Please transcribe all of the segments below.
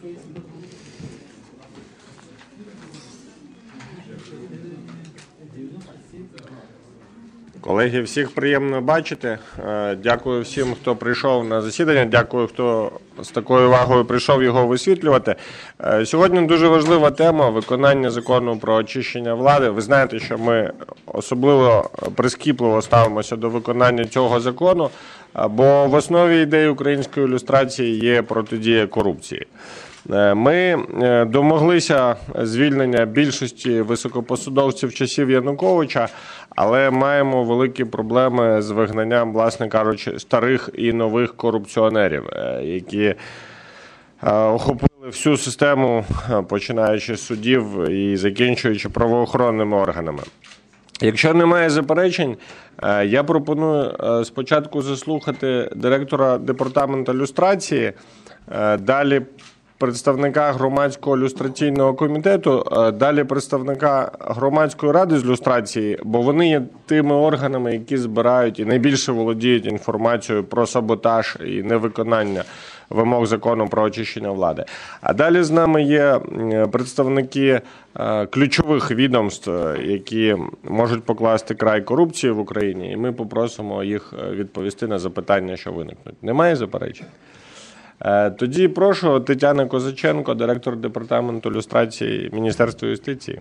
Колеги, всіх приємно бачити. Дякую всім, хто прийшов на засідання. Дякую, хто з такою увагою прийшов його висвітлювати. Сьогодні дуже важлива тема – виконання закону про очищення влади. Ви знаєте, що ми особливо прискіпливо ставимося до виконання цього закону, бо в основі ідеї української люстрації є протидія корупції. Ми домоглися звільнення більшості високопосадовців часів Януковича, але маємо великі проблеми з вигнанням, власне кажучи, старих і нових корупціонерів, які охопили всю систему, починаючи з судів і закінчуючи правоохоронними органами. Якщо немає заперечень, я пропоную спочатку заслухати директора департаменту люстрації, далі представника громадського люстраційного комітету, далі представника громадської ради з люстрації, бо вони є тими органами, які збирають і найбільше володіють інформацією про саботаж і невиконання вимог закону про очищення влади. А далі з нами є представники ключових відомств, які можуть покласти край корупції в Україні, і ми попросимо їх відповісти на запитання, що виникнуть. Немає заперечень? Тоді прошу Тетяна Козаченко, директор департаменту люстрації Міністерства юстиції.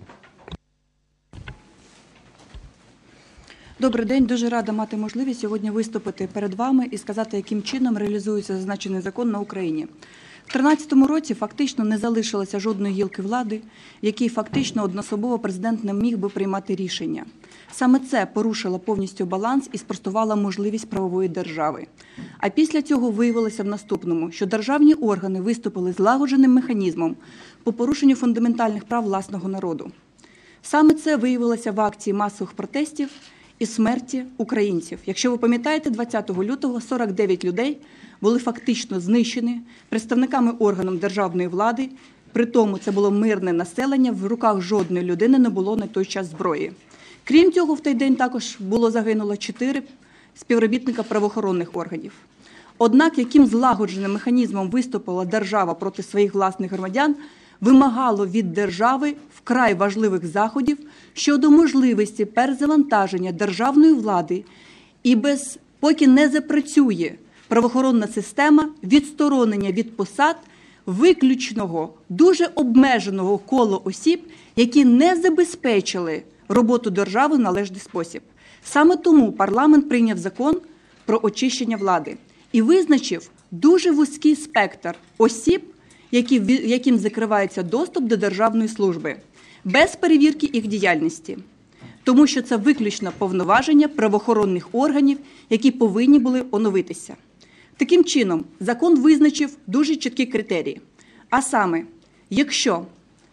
Добрий день. Дуже рада мати можливість сьогодні виступити перед вами і сказати, яким чином реалізується зазначений закон на Україні. В 2013 році фактично не залишилося жодної гілки влади, в якій фактично одноособово президент не міг би приймати рішення. Саме це порушило повністю баланс і спростувало можливість правової держави. А після цього виявилося в наступному, що державні органи виступили злагодженим механізмом по порушенню фундаментальних прав власного народу. Саме це виявилося в акції масових протестів і смерті українців. Якщо ви пам'ятаєте, 20 лютого 49 людей були фактично знищені представниками органів державної влади, при тому це було мирне населення, в руках жодної людини не було на той час зброї. Крім цього, в той день також загинуло 4 співробітника правоохоронних органів. Однак, яким злагодженим механізмом виступила держава проти своїх власних громадян, вимагало від держави вкрай важливих заходів щодо можливості перезавантаження державної влади і поки не запрацює правоохоронна система, відсторонення від посад виключного, дуже обмеженого кола осіб, які не забезпечили роботу держави в належний спосіб. Саме тому парламент прийняв закон про очищення влади і визначив дуже вузький спектр осіб, яким закривається доступ до державної служби, без перевірки їх діяльності. Тому що це виключно повноваження правоохоронних органів, які повинні були оновитися. Таким чином, закон визначив дуже чіткі критерії. А саме, якщо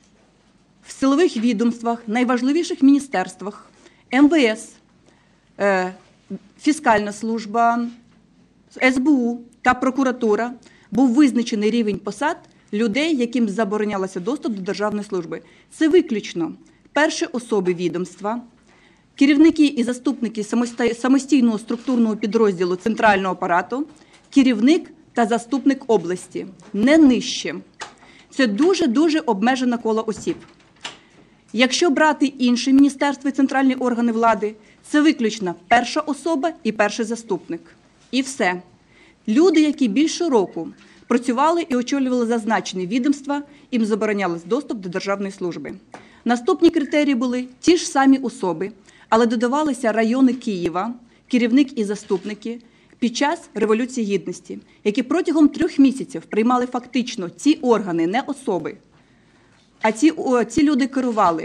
в силових відомствах, найважливіших міністерствах, МВС, Фіскальна служба, СБУ та прокуратура був визначений рівень посад людей, яким заборонялося доступ до державної служби. Це виключно перші особи відомства, керівники і заступники самостійного структурного підрозділу центрального апарату, керівник та заступник області, не нижче. Це дуже-дуже обмежене коло осіб. Якщо брати інші міністерства і центральні органи влади, це виключно перша особа і перший заступник. І все. Люди, які більше року працювали і очолювали зазначені відомства, їм заборонялось доступ до державної служби. Наступні критерії були ті ж самі особи, але додавалися райони Києва, керівник і заступники під час Революції Гідності, які протягом 3 місяців приймали фактично ці органи, не особи, а ці люди керували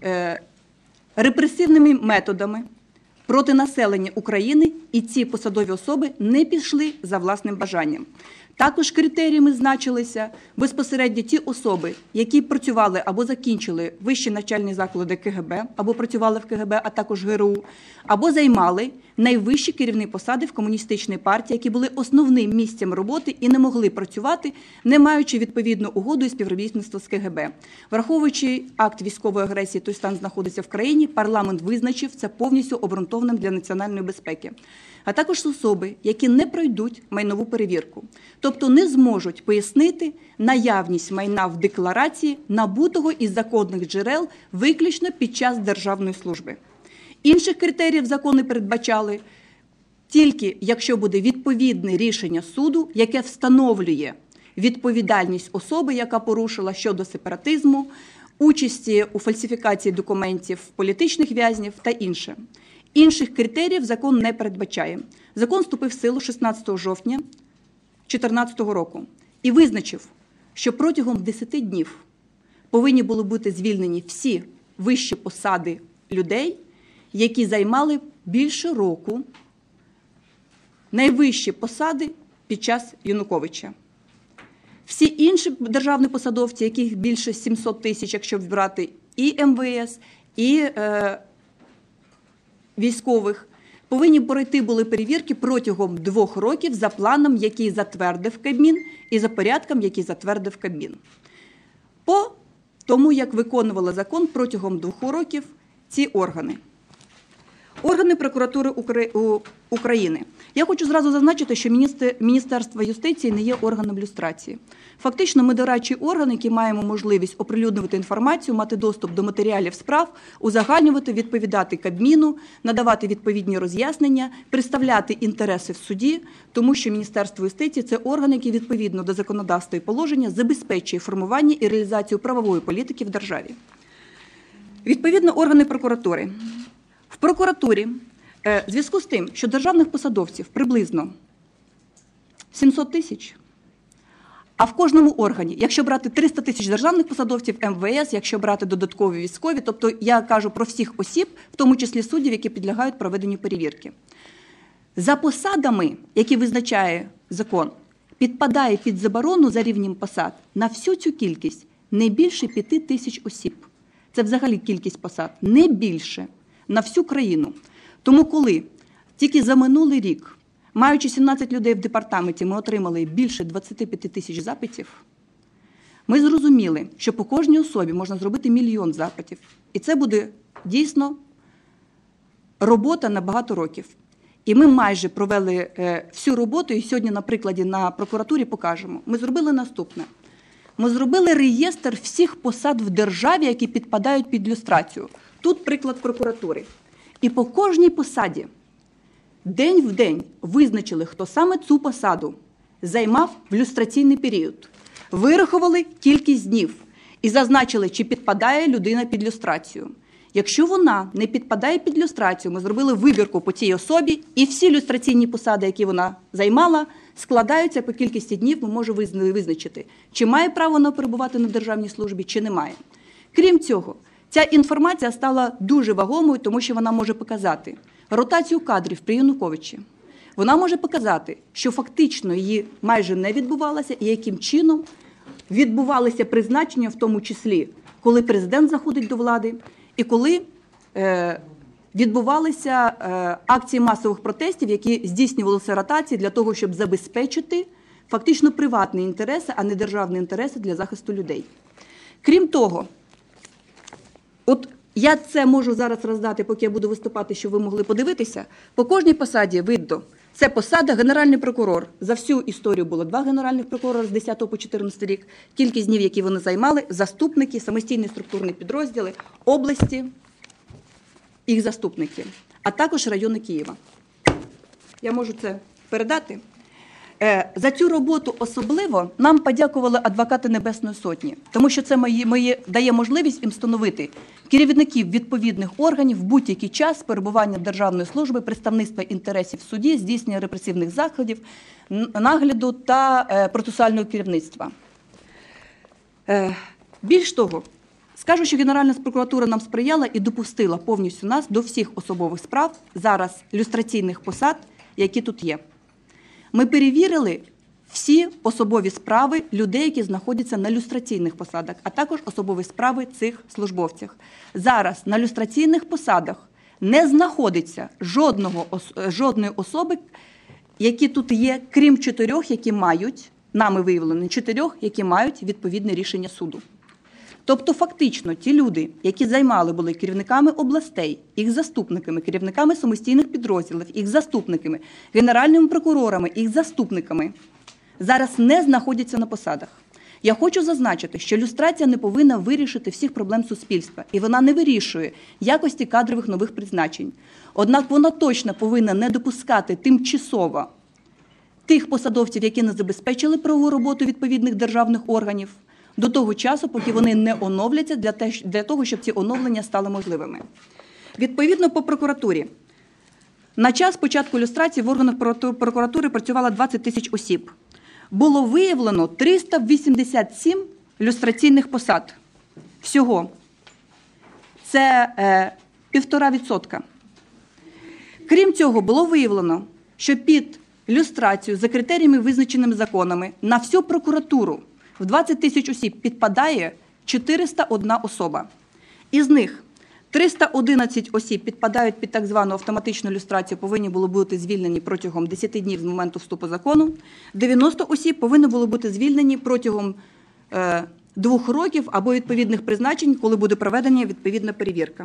репресивними методами проти населення України, і ці посадові особи не пішли за власним бажанням. Також критеріями значилися безпосередньо ті особи, які працювали або закінчили вищі навчальні заклади КГБ, або працювали в КГБ, а також ГРУ, або займали найвищі керівні посади в комуністичній партії, які були основним місцем роботи і не могли працювати, не маючи відповідну угоду і співробітництво з КГБ. Враховуючи акт військової агресії, той стан знаходиться в країні, парламент визначив це повністю обґрунтованим для національної безпеки. а також особи, які не пройдуть майнову перевірку, тобто не зможуть пояснити наявність майна в декларації, набутого із законних джерел виключно під час державної служби. Інших критеріїв закон не передбачали, тільки якщо буде відповідне рішення суду, яке встановлює відповідальність особи, яка порушила щодо сепаратизму, участі у фальсифікації документів політичних в'язнів та інше. Інших критеріїв закон не передбачає. Закон вступив в силу 16 жовтня 2014 року і визначив, що протягом 10 днів повинні були бути звільнені всі вищі посади людей, які займали більше року найвищі посади під час Януковича. Всі інші державні посадовці, яких більше 700 тисяч, якщо брати і МВС, і військових, повинні пройти були перевірки протягом 2 років за планом, який затвердив Кабмін, і за порядком, який затвердив Кабмін. По тому, як виконували закон протягом 2 років ці органи. Органи прокуратури України. Я хочу зразу зазначити, що Міністерство юстиції не є органом люстрації. Фактично, ми дорадчий орган, який маємо можливість оприлюднювати інформацію, мати доступ до матеріалів справ, узагальнювати, відповідати Кабміну, надавати відповідні роз'яснення, представляти інтереси в суді, тому що Міністерство юстиції – це орган, який відповідно до законодавства і положення забезпечує формування і реалізацію правової політики в державі. Відповідно, органи прокуратури. В прокуратурі, в зв'язку з тим, що державних посадовців приблизно 700 тисяч, а в кожному органі, якщо брати 300 тисяч державних посадовців, МВС, якщо брати додаткові військові, тобто я кажу про всіх осіб, в тому числі суддів, які підлягають проведенню перевірки. За посадами, які визначає закон, підпадає під заборону за рівнем посад на всю цю кількість не більше 5 тисяч осіб. Це взагалі кількість посад, не більше. На всю країну. Тому коли тільки за минулий рік, маючи 17 людей в департаменті, ми отримали більше 25 тисяч запитів, ми зрозуміли, що по кожній особі можна зробити 1 мільйон запитів. І це буде дійсно робота на багато років. І ми майже провели всю роботу, і сьогодні на прикладі на прокуратурі покажемо. Ми зробили наступне. Ми зробили реєстр всіх посад в державі, які підпадають під люстрацію. Тут приклад прокуратури. І по кожній посаді день в день визначили, хто саме цю посаду займав в люстраційний період. Вирахували кількість днів і зазначили, чи підпадає людина під люстрацію. Якщо вона не підпадає під люстрацію, ми зробили вибірку по цій особі, і всі люстраційні посади, які вона займала, складаються по кількості днів, ми можемо визначити, чи має право вона перебувати на державній службі, чи не має. Крім цього, ця інформація стала дуже вагомою, тому що вона може показати ротацію кадрів при Януковичі. Вона може показати, що фактично її майже не відбувалося і яким чином відбувалися призначення, в тому числі, коли президент заходить до влади і коли відбувалися акції масових протестів, які здійснювалися ротації для того, щоб забезпечити фактично приватні інтереси, а не державні інтереси для захисту людей. Крім того, от я це можу зараз роздати, поки я буду виступати, щоб ви могли подивитися. По кожній посаді видно, це посада генеральний прокурор. За всю історію було 2 генеральних прокурори з 10 по 14 рік. Кількість днів, які вони займали, заступники, самостійні структурні підрозділи, області, їх заступники, а також райони Києва. Я можу це передати. За цю роботу особливо нам подякували адвокати Небесної Сотні, тому що це дає можливість їм встановити керівників відповідних органів в будь-який час перебування державної служби, представництва інтересів в суді, здійснення репресивних заходів, нагляду та процесуального керівництва. Більш того, скажу, що Генеральна прокуратура нам сприяла і допустила повністю нас до всіх особових справ, зараз люстраційних посад, які тут є. Ми перевірили всі особові справи людей, які знаходяться на люстраційних посадах, а також особові справи цих службовців. Зараз на люстраційних посадах не знаходиться жодної особи, які тут є, крім 4, які мають, нами виявлені 4, які мають відповідне рішення суду. Тобто фактично ті люди, які були керівниками областей, їх заступниками, керівниками самостійних підрозділів, їх заступниками, генеральними прокурорами, їх заступниками, зараз не знаходяться на посадах. Я хочу зазначити, що люстрація не повинна вирішити всіх проблем суспільства, і вона не вирішує якості кадрових нових призначень. Однак вона точно повинна не допускати тимчасово тих посадовців, які не забезпечили правову роботу відповідних державних органів, до того часу, поки вони не оновляться для того, щоб ці оновлення стали можливими. Відповідно, по прокуратурі. На час початку люстрації в органах прокуратури працювало 20 тисяч осіб. Було виявлено 387 люстраційних посад. Всього. Це 1,5%. Крім цього, було виявлено, що під люстрацію за критеріями, визначеними законами, на всю прокуратуру в 20 тисяч осіб підпадає 401 особа. Із них 311 осіб підпадають під так звану автоматичну люстрацію, повинні були бути звільнені протягом 10 днів з моменту вступу закону. 90 осіб повинні були бути звільнені протягом 2 років або відповідних призначень, коли буде проведена відповідна перевірка.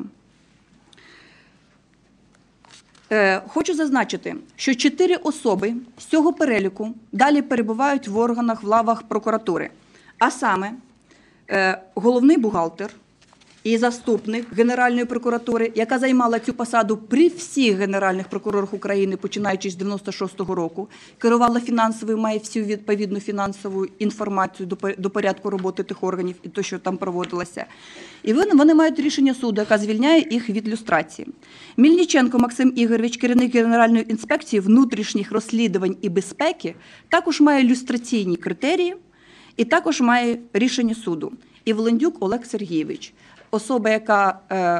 Хочу зазначити, що 4 особи з цього переліку далі перебувають в органах, в лавах прокуратури. А саме, головний бухгалтер і заступник Генеральної прокуратури, яка займала цю посаду при всіх генеральних прокурорах України, починаючи з 96-го року, керувала фінансовою, має всю відповідну фінансову інформацію до порядку роботи тих органів і те, що там проводилося. І вони мають рішення суду, яке звільняє їх від люстрації. Мільниченко Максим Ігорович, керівник Генеральної інспекції внутрішніх розслідувань і безпеки, також має люстраційні критерії і також має рішення суду. І Волендюк Олег Сергійович, особа, яка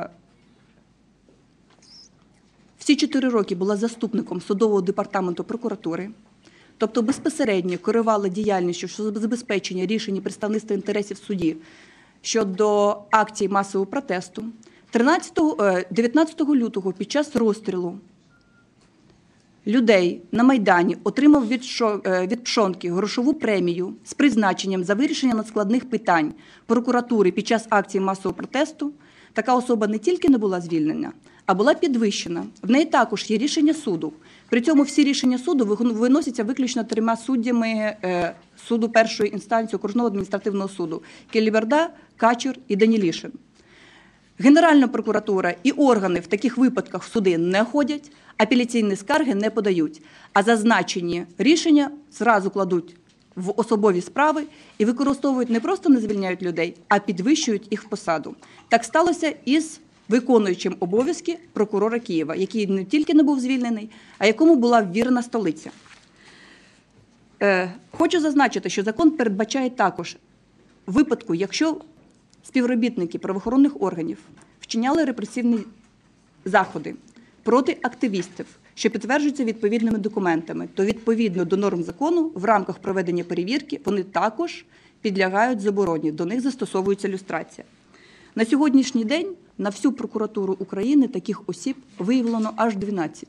всі 4 роки була заступником судового департаменту прокуратури, тобто безпосередньо керувала діяльністю щодо забезпечення рішень представництва інтересів в суді щодо акцій масового протесту, 19 лютого під час розстрілу людей на Майдані отримав від Пшонки грошову премію з призначенням за вирішення надскладних питань прокуратури під час акції масового протесту. Така особа не тільки не була звільнена, а була підвищена. В неї також є рішення суду. При цьому всі рішення суду виносяться виключно 3 суддями суду першої інстанції окружного адміністративного суду – Келіберда, Качур і Данілішин. Генеральна прокуратура і органи в таких випадках в суди не ходять, апеляційні скарги не подають, а зазначені рішення зразу кладуть в особові справи і використовують, не просто не звільняють людей, а підвищують їх в посаду. Так сталося із виконуючим обов'язки прокурора Києва, який не тільки не був звільнений, а якому була ввірена столиця. Хочу зазначити, що закон передбачає також випадку, якщо співробітники правоохоронних органів вчиняли репресивні заходи проти активістів, що підтверджуються відповідними документами, то відповідно до норм закону в рамках проведення перевірки вони також підлягають забороні, до них застосовується люстрація. На сьогоднішній день на всю прокуратуру України таких осіб виявлено аж 12.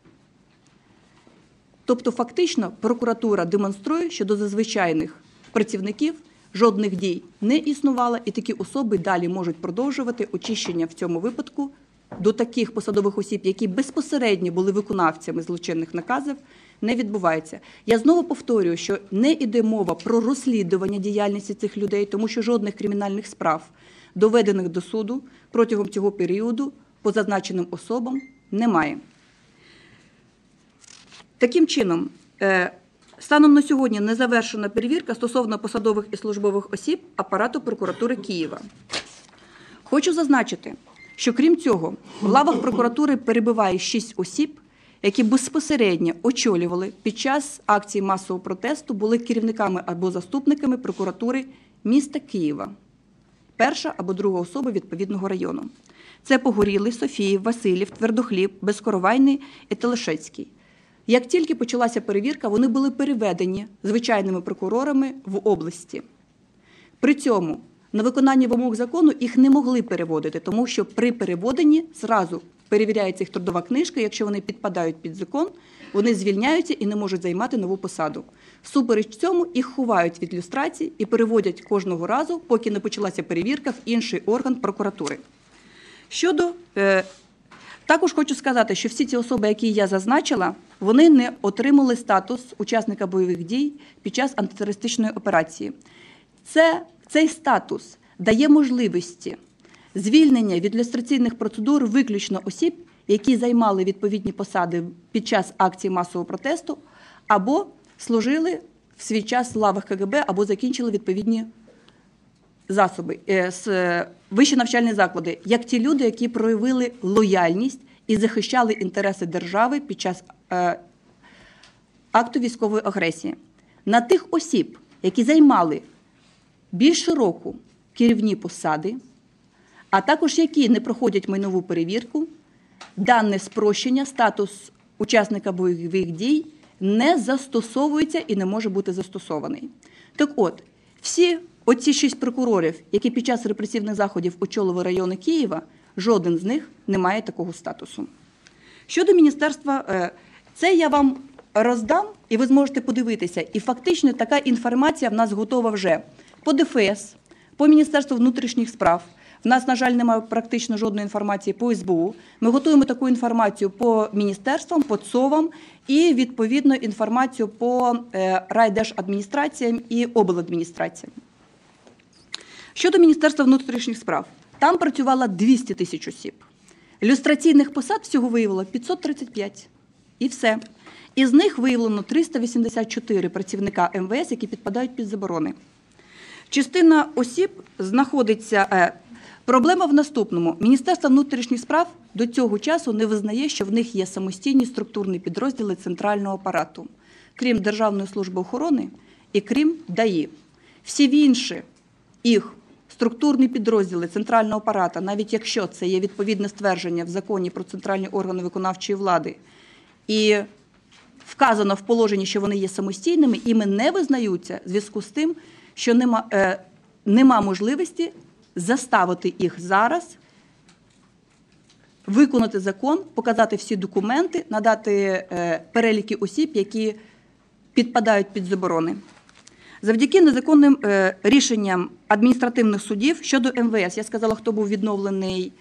Тобто фактично прокуратура демонструє, що до зазвичайних працівників жодних дій не існувало, і такі особи далі можуть продовжувати очищення в цьому випадку до таких посадових осіб, які безпосередньо були виконавцями злочинних наказів, не відбувається. Я знову повторюю, що не йде мова про розслідування діяльності цих людей, тому що жодних кримінальних справ, доведених до суду протягом цього періоду по зазначеним особам немає. Таким чином, станом на сьогодні не завершена перевірка стосовно посадових і службових осіб апарату прокуратури Києва. Хочу зазначити, що крім цього, в лавах прокуратури перебуває 6 осіб, які безпосередньо очолювали під час акції масового протесту, були керівниками або заступниками прокуратури міста Києва. Перша або друга особа відповідного району. Це Погорілий, Софіїв, Василів, Твердохліб, Безкоровайний і Телешецький. Як тільки почалася перевірка, вони були переведені звичайними прокурорами в області. При цьому на виконання вимог закону їх не могли переводити, тому що при переводенні зразу перевіряється їх трудова книжка, якщо вони підпадають під закон, вони звільняються і не можуть займати нову посаду. Всупереч цьому їх ховають від люстрації і переводять кожного разу, поки не почалася перевірка, в інший орган прокуратури. Також хочу сказати, що всі ці особи, які я зазначила, вони не отримали статус учасника бойових дій під час антитерористичної операції. Цей статус дає можливості звільнення від люстраційних процедур виключно осіб, які займали відповідні посади під час акції масового протесту або служили в свій час в лавах КГБ, або закінчили відповідні вищі навчальні заклади, як ті люди, які проявили лояльність і захищали інтереси держави під час акту військової агресії. На тих осіб, які займали більше року керівні посади, а також які не проходять майнову перевірку, дане спрощення, статус учасника бойових дій не застосовується і не може бути застосований. Так от, всі оці 6 прокурорів, які під час репресивних заходів очолили райони Києва, жоден з них не має такого статусу. Щодо міністерства, це я вам роздам, і ви зможете подивитися. І фактично така інформація в нас готова вже по ДФС, по Міністерству внутрішніх справ. В нас, на жаль, немає практично жодної інформації по СБУ. Ми готуємо таку інформацію по міністерствам, по ЦОВам і, відповідно, інформацію по райдержадміністраціям і обладміністраціям. Щодо Міністерства внутрішніх справ, там працювало 200 тисяч осіб. Люстраційних посад всього виявило 535. І все. Із них виявлено 384 працівника МВС, які підпадають під заборони. Частина осіб знаходиться... Проблема в наступному. Міністерство внутрішніх справ до цього часу не визнає, що в них є самостійні структурні підрозділи центрального апарату, крім Державної служби охорони і крім ДАІ. Всі інші їх структурні підрозділи центрального апарату, навіть якщо це є відповідне ствердження в законі про центральні органи виконавчої влади, і вказано в положенні, що вони є самостійними, іми не визнаються в зв'язку з тим, що нема можливості заставити їх зараз виконати закон, показати всі документи, надати переліки осіб, які підпадають під заборони. Завдяки незаконним рішенням адміністративних судів щодо МВС, я сказала, хто був відновлений,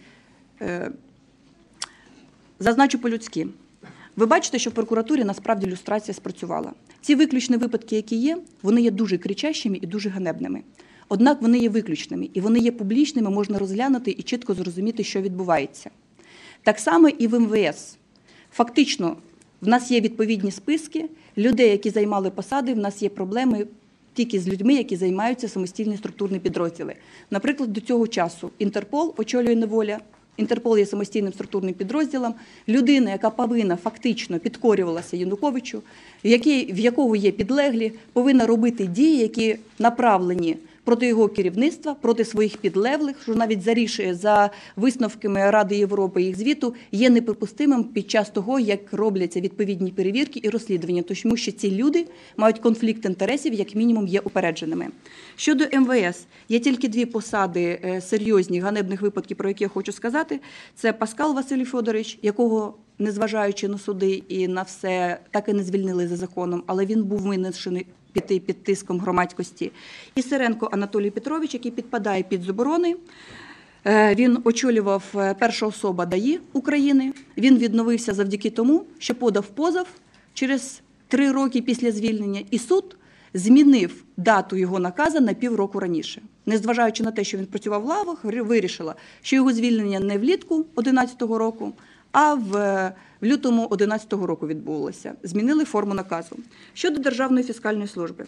зазначу по-людськи. Ви бачите, що в прокуратурі насправді люстрація спрацювала. Ці виключні випадки, які є, вони є дуже кричащими і дуже ганебними. Однак вони є виключними, і вони є публічними, можна розглянути і чітко зрозуміти, що відбувається. Так само і в МВС. Фактично, в нас є відповідні списки людей, які займали посади, в нас є проблеми тільки з людьми, які займаються самостійні структурні підрозділи. Наприклад, до цього часу Інтерпол очолює Неволя, Інтерпол є самостійним структурним підрозділом, людина, яка повинна фактично підкорювалася Януковичу, в якого є підлеглі, повинна робити дії, які направлені проти його керівництва, проти своїх підлеглих, що навіть за висновками Ради Європи їх звіту є неприпустимим під час того, як робляться відповідні перевірки і розслідування, тому що ці люди мають конфлікт інтересів, як мінімум є упередженими. Щодо МВС, є тільки 2 посади серйозні, ганебних випадків, про які я хочу сказати. Це Паскал Василь Федорович, якого, незважаючи на суди і на все, так і не звільнили за законом, але він був винесений під тиском громадськості. І Сиренко Анатолій Петрович, який підпадає під заборони. Він очолював перша особа ДАІ України. Він відновився завдяки тому, що подав позов через 3 роки після звільнення, і суд змінив дату його наказу на півроку раніше. Незважаючи на те, що він працював в лавах, вирішила, що його звільнення не влітку 2011 року, а в лютому 2011 року відбулося. Змінили форму наказу. Щодо Державної фіскальної служби.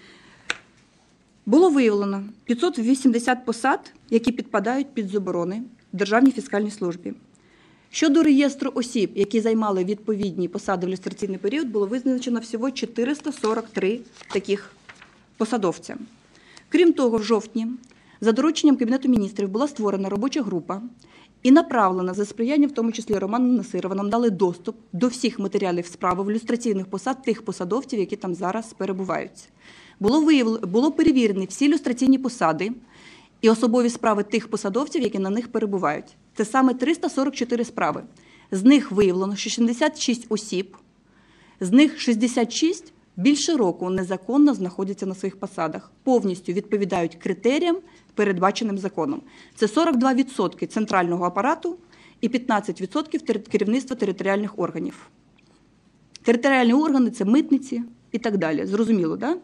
Було виявлено 580 посад, які підпадають під заборони в Державній фіскальній службі. Щодо реєстру осіб, які займали відповідні посади в люстраційний період, було визначено всього 443 таких посадовця. Крім того, в жовтні за дорученням Кабінету міністрів була створена робоча група і направлена за сприяння, в тому числі Роману Насирову, нам дали доступ до всіх матеріалів справи в люстраційних посад тих посадовців, які там зараз перебувають. Було перевірені всі люстраційні посади і особові справи тих посадовців, які на них перебувають. Це саме 344 справи. З них виявлено, що 66 осіб З них 66 більше року незаконно знаходяться на своїх посадах, повністю відповідають критеріям, передбаченим законом. Це 42% центрального апарату і 15% керівництва територіальних органів. Територіальні органи – це митниці і так далі. Зрозуміло, так?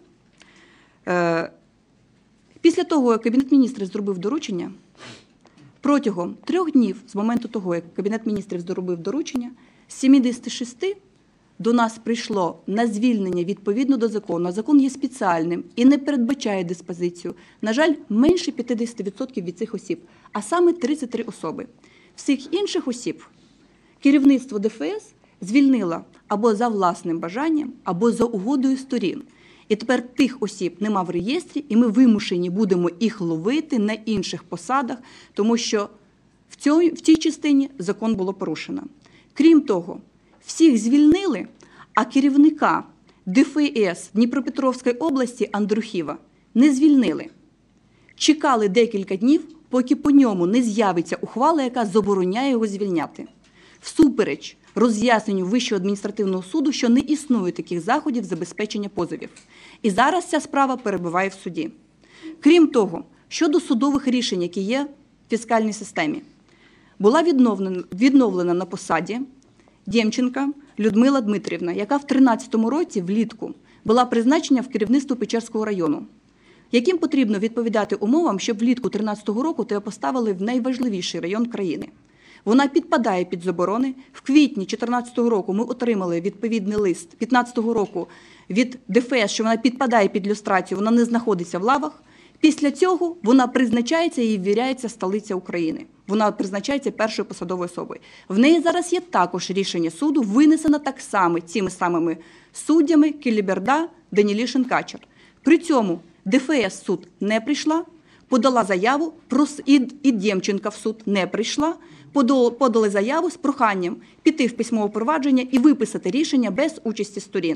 Після того, як Кабінет Міністрів зробив доручення, протягом 3 днів з моменту того, як Кабінет Міністрів зробив доручення, з 76 до нас прийшло на звільнення відповідно до закону. Закон є спеціальним і не передбачає диспозицію. На жаль, менше 50% від цих осіб, а саме 33 особи. Всіх інших осіб керівництво ДФС звільнило або за власним бажанням, або за угодою сторін. І тепер тих осіб нема в реєстрі, і ми вимушені будемо їх ловити на інших посадах, тому що в цій частині закон було порушено. Крім того, всіх звільнили, а керівника ДФС Дніпропетровської області Андрухіва не звільнили. Чекали декілька днів, поки по ньому не з'явиться ухвала, яка забороняє його звільняти. Всупереч роз'ясненню Вищого адміністративного суду, що не існує таких заходів забезпечення позовів. І зараз ця справа перебуває в суді. Крім того, щодо судових рішень, які є в фіскальній системі, була відновлена на посаді Демченка Людмила Дмитрівна, яка в 2013 році влітку була призначена в керівництво Печерського району. Яким потрібно відповідати умовам, щоб влітку 2013 року тебе поставили в найважливіший район країни. Вона підпадає під заборони. В квітні 2014 року ми отримали відповідний лист 2015 року від ДФС, що вона підпадає під люстрацію, вона не знаходиться в лавах. Після цього вона призначається і ввіряється столиця України. Вона призначається першою посадовою особою. В неї зараз є також рішення суду, винесено так само цими самими суддями Кіліберда, Данілішин, Качер. При цьому ДФС в суд не прийшла, подала заяву, і Демченка в суд не прийшла, подали заяву з проханням піти в письмове провадження і виписати рішення без участі сторін.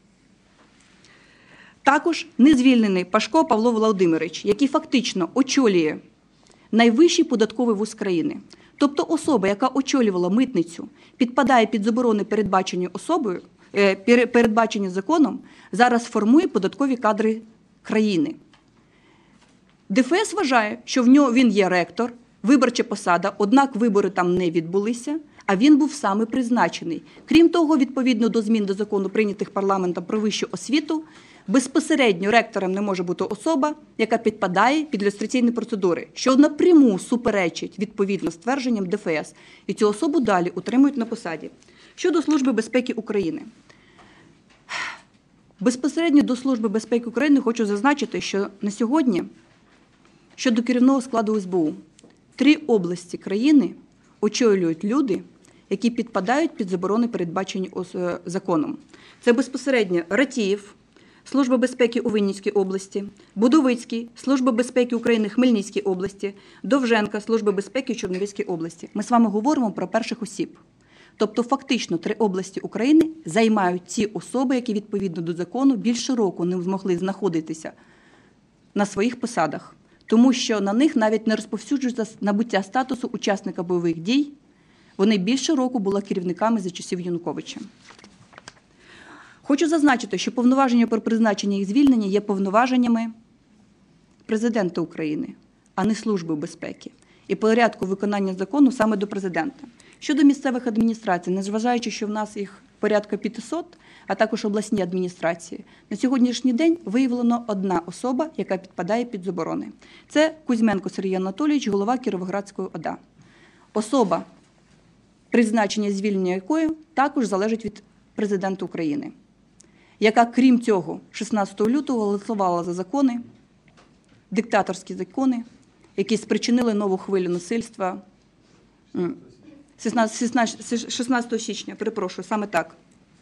Також не звільнений Пашко Павло Володимирович, який фактично очолює найвищий податковий вуз країни. Тобто особа, яка очолювала митницю, підпадає під заборони, передбачені законом, зараз формує податкові кадри країни. ДФС вважає, що він є ректор, виборча посада, однак вибори там не відбулися, а він був саме призначений. Крім того, відповідно до змін до закону, прийнятих парламентом про вищу освіту, безпосередньо ректором не може бути особа, яка підпадає під люстраційні процедури, що напряму суперечить відповідно ствердженням ДФС. І цю особу далі утримують на посаді. Щодо Служби безпеки України. Безпосередньо до Служби безпеки України хочу зазначити, що на сьогодні щодо керівного складу СБУ 3 області країни очолюють люди, які підпадають під заборони, передбачені законом. Це безпосередньо Ратієв, Служба безпеки у Вінницькій області, Будовицький, Служба безпеки України в Хмельницькій області, Довженка, Служба безпеки в Чернівецькій області. Ми з вами говоримо про перших осіб. Тобто фактично 3 області України займають ті особи, які відповідно до закону більше року не змогли знаходитися на своїх посадах, тому що на них навіть не розповсюджується набуття статусу учасника бойових дій. Вони більше року були керівниками за часів Януковича. Хочу зазначити, що повноваження про призначення їх звільнення є повноваженнями президента України, а не Служби безпеки. І порядку виконання закону саме до президента. Щодо місцевих адміністрацій, незважаючи, що в нас їх порядка 500, а також обласні адміністрації, на сьогоднішній день виявлено 1 особа, яка підпадає під заборони. Це Кузьменко Сергій Анатолійович, голова Кіровоградської ОДА. Особа, призначення звільнення якої також залежить від президента України, яка, крім цього, 16 лютого голосувала за закони, диктаторські закони, які спричинили нову хвилю насильства 16 січня, перепрошую, саме так.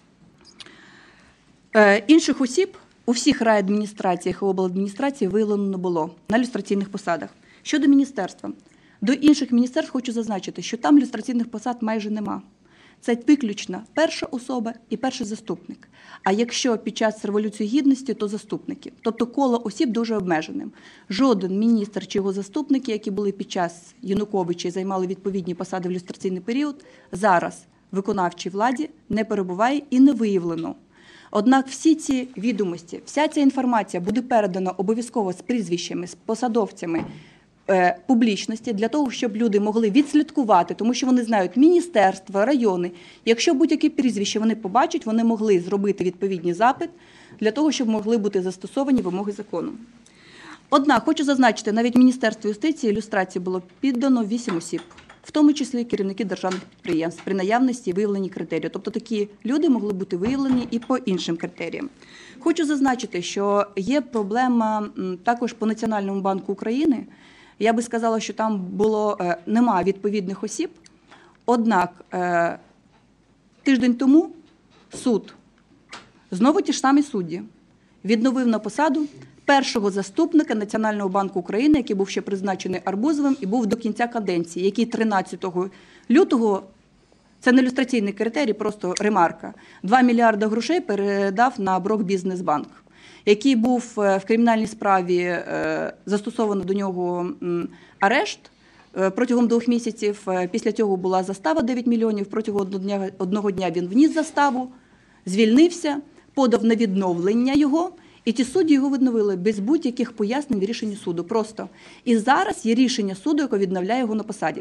Інших осіб у всіх райадміністраціях і обладміністрації виявлено не було на люстраційних посадах. Щодо міністерства. До інших міністерств хочу зазначити, що там люстраційних посад майже нема. Це виключно перша особа і перший заступник. А якщо під час Революції Гідності, то заступники. Тобто коло осіб дуже обмеженим. Жоден міністр чи його заступники, які були під час Януковича і займали відповідні посади в люстраційний період, зараз в виконавчій владі не перебуває і не виявлено Однак всі ці відомості, вся ця інформація буде передана обов'язково з прізвищами, з посадовцями публічності, для того, щоб люди могли відслідкувати, тому що вони знають міністерства, райони. Якщо будь-які прізвища вони побачать, вони могли зробити відповідний запит для того, щоб могли бути застосовані вимоги закону. Однак, хочу зазначити, навіть Міністерству юстиції ілюстрації було піддано 8 осіб, в тому числі керівники державних підприємств, при наявності виявлені критерії. Тобто такі люди могли бути виявлені і по іншим критеріям. Хочу зазначити, що є проблема також по Національному банку України. Я би сказала, що там немає відповідних осіб. Однак тиждень тому суд, знову ті ж самі судді, відновив на посаду першого заступника Національного банку України, який був ще призначений Арбузовим і був до кінця каденції, який 13 лютого, це не ілюстраційний критерій, просто ремарка, 2 мільярди грошей передав на Брокбізнесбанк, який був в кримінальній справі, застосовано до нього арешт протягом 2 місяців, після цього була застава 9 мільйонів, протягом одного дня він вніс заставу, звільнився, подав на відновлення його, і ті судді його відновили без будь-яких пояснень в рішенні суду. Просто. І зараз є рішення суду, яке відновляє його на посаді.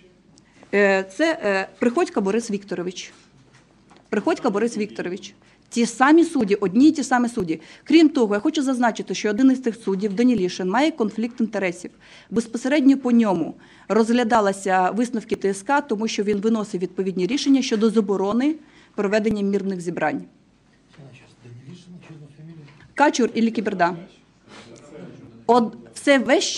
Це Приходько Борис Вікторович. Приходько Борис Вікторович. Ті самі судді, одні і ті самі судді. Крім того, я хочу зазначити, що один із тих суддів, Данілішин, має конфлікт інтересів. Безпосередньо по ньому розглядалися висновки ТСК, тому що він виносив відповідні рішення щодо заборони проведення мирних зібрань. Качур і Кіберда. Це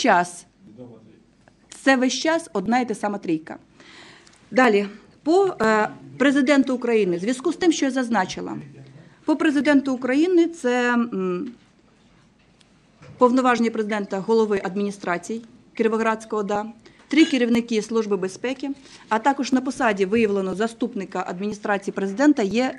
весь час одна і та сама трійка. Далі, по президенту України, в зв'язку з тим, що я зазначила, по президенту України це повноваження президента голови адміністрації Кіровоградської ОДА, 3 керівники Служби безпеки, а також на посаді виявлено заступника адміністрації президента є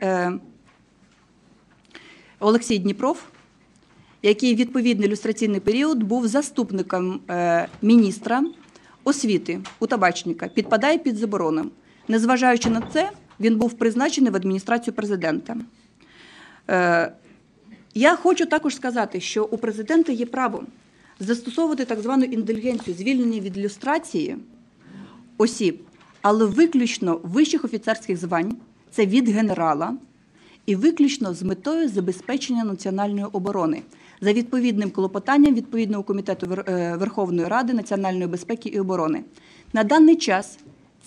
Олексій Дніпров, який в відповідний ілюстраційний період був заступником міністра освіти у Табачника, підпадає під заборону. Незважаючи на це, він був призначений в адміністрацію президента. Я хочу також сказати, що у президента є право застосовувати так звану індульгенцію, звільнення від люстрації осіб, але виключно вищих офіцерських звань, це від генерала, і виключно з метою забезпечення національної оборони, за відповідним клопотанням відповідного комітету Верховної Ради національної безпеки і оборони. На даний час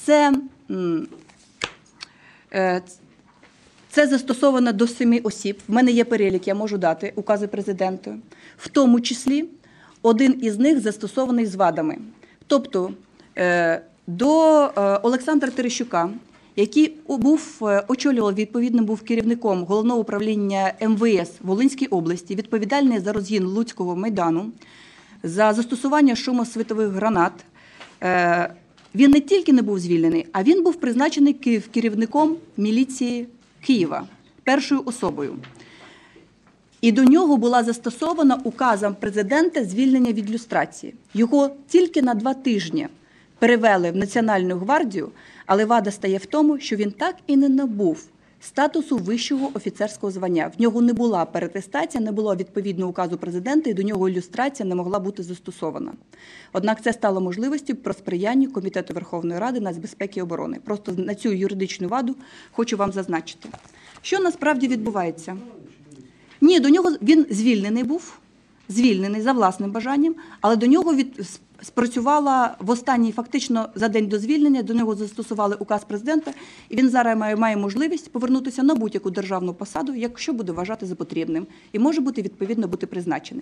це застосовано до 7 осіб. В мене є перелік, я можу дати укази президента. В тому числі один із них застосований з вадами. Тобто до Олександра Терещука, який очолював, відповідно, був керівником Головного управління МВС Волинській області, відповідальний за розгін Луцького майдану, за застосування шумосвітових гранат. Він не тільки не був звільнений, а він був призначений керівником міліції Києва, першою особою. І до нього була застосована указом президента звільнення від люстрації. Його тільки на 2 тижні перевели в Національну гвардію, але вада стає в тому, що він так і не набув статусу вищого офіцерського звання. В нього не була переатестація, не було відповідного указу президента, і до нього ілюстрація не могла бути застосована. Однак це стало можливістю про сприяння Комітету Верховної Ради нацбезпеки і оборони. Просто на цю юридичну ваду хочу вам зазначити. Що насправді відбувається? Ні, до нього він звільнений був, звільнений за власним бажанням, але до нього спрацювала в останній, фактично за день до звільнення, до нього застосували указ президента, і він зараз має можливість повернутися на будь-яку державну посаду, якщо буде вважати за потрібним, і може бути, відповідно, бути призначений.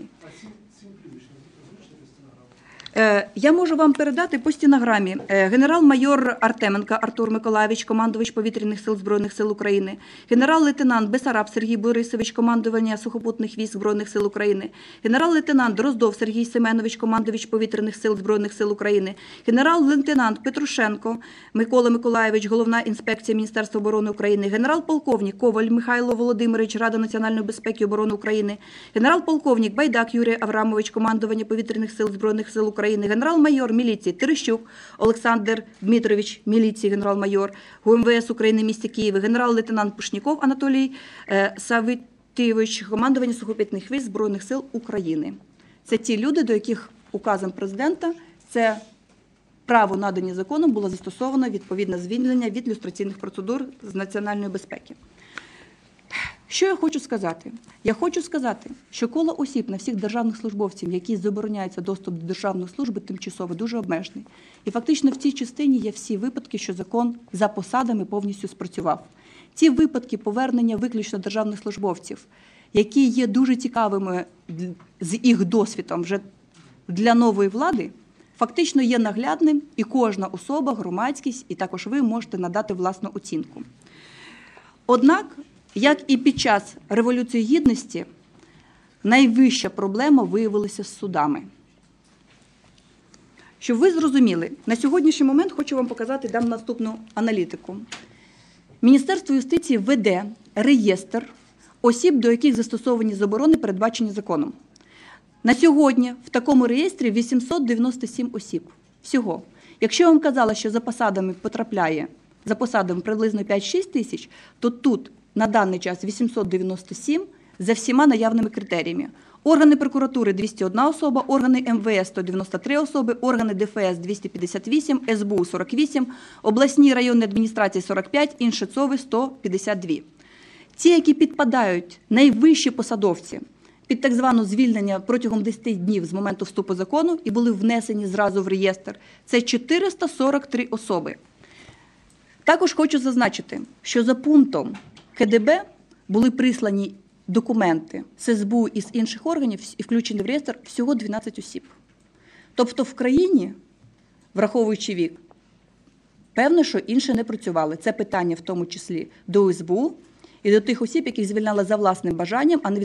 Я можу вам передати по стенограмі. Генерал-майор Артеменко Артур Миколайович, командувач Повітряних сил Збройних сил України, генерал-лейтенант Бесараб Сергій Борисович, командування Сухопутних військ Збройних сил України, генерал-лейтенант Дроздов Сергій Семенович, командувач Повітряних сил Збройних сил України, генерал-лейтенант Петрушенко Микола Миколайович, Головна інспекція Міністерства оборони України, генерал-полковник Коваль Михайло Володимирович, Рада національної безпеки і оборони України, генерал-полковник Байдак Юрій Аврамович, командування Повітряних сил Збройних сил України, генерал-майор міліції Терещук Олександр Дмитрович, міліції генерал-майор ГУМВС України в місті Києві, генерал-лейтенант Пушніков Анатолій Києвич, командування сухопутних військ Збройних сил України. Це ті люди, до яких указом президента це право, надані законом, було застосовано відповідне звільнення від люстраційних процедур з національної безпеки. Що я хочу сказати? Я хочу сказати, що коло осіб на всіх державних службовців, які забороняється доступ до державної служби, тимчасово дуже обмежений. І фактично в цій частині є всі випадки, що закон за посадами повністю спрацював. Ті випадки повернення виключно державних службовців, які є дуже цікавими з їх досвідом вже для нової влади, фактично є наглядним, і кожна особа, громадськість, і також ви можете надати власну оцінку. Однак, як і під час Революції Гідності, найвища проблема виявилася з судами. Щоб ви зрозуміли, на сьогоднішній момент хочу вам показати, дам наступну аналітику. Міністерство юстиції веде реєстр осіб, до яких застосовані заборони, передбачені законом. На сьогодні в такому реєстрі 897 осіб. Всього. Якщо я вам казала, що за посадами потрапляє, за посадами приблизно 5-6 тисяч, то тут на даний час 897 за всіма наявними критеріями. Органи прокуратури – 201 особа, органи МВС – 193 особи, органи ДФС – 258, СБУ – 48, обласні районні адміністрації – 45, інші ЦОВи – 152. Ті, які підпадають, найвищі посадовці, під так зване звільнення протягом 10 днів з моменту вступу закону і були внесені зразу в реєстр, це 443 особи. Також хочу зазначити, що за пунктом КДБ були прислані документи з СБУ і з інших органів і включені в реєстр всього 12 осіб. Тобто в країні, враховуючи вік, певно, що інші не працювали. Це питання в тому числі до СБУ і до тих осіб, яких звільняли за власним бажанням, а не